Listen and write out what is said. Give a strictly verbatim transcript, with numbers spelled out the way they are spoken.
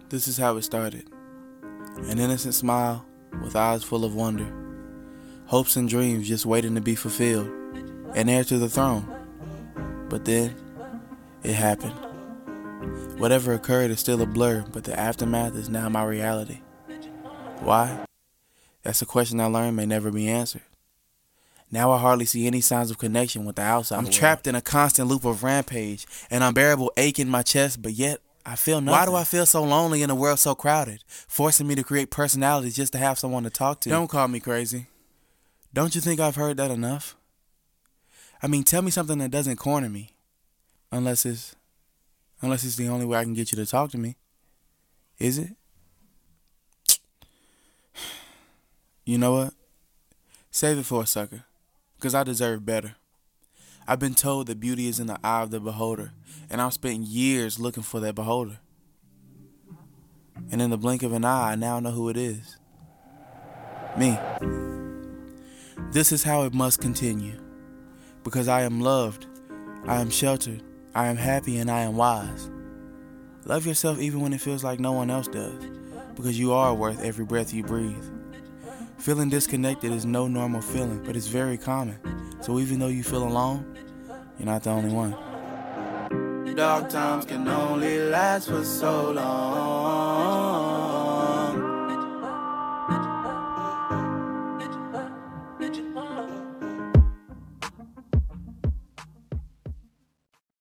This is how it started. An innocent smile with eyes full of wonder. Hopes and dreams just waiting to be fulfilled. An heir to the throne. But then, it happened. Whatever occurred is still a blur, but the aftermath is now my reality. Why? That's a question I learned may never be answered. Now I hardly see any signs of connection with the outside I'm world. Trapped in a constant loop of rampage, an unbearable ache in my chest, but yet I feel nothing. Why do I feel so lonely in a world so crowded, forcing me to create personalities just to have someone to talk to? Don't call me crazy. Don't you think I've heard that enough? I mean, tell me something that doesn't corner me. Unless it's, unless it's the only way I can get you to talk to me. Is it? You know what? Save it for a sucker. Because I deserve better. I've been told that beauty is in the eye of the beholder, and I've spent years looking for that beholder. And in the blink of an eye, I now know who it is. Me. This is how it must continue. Because I am loved, I am sheltered, I am happy, and I am wise. Love yourself even when it feels like no one else does, because you are worth every breath you breathe. Feeling disconnected is no normal feeling, but it's very common. So even though you feel alone, you're not the only one. Dark times can only last for so long.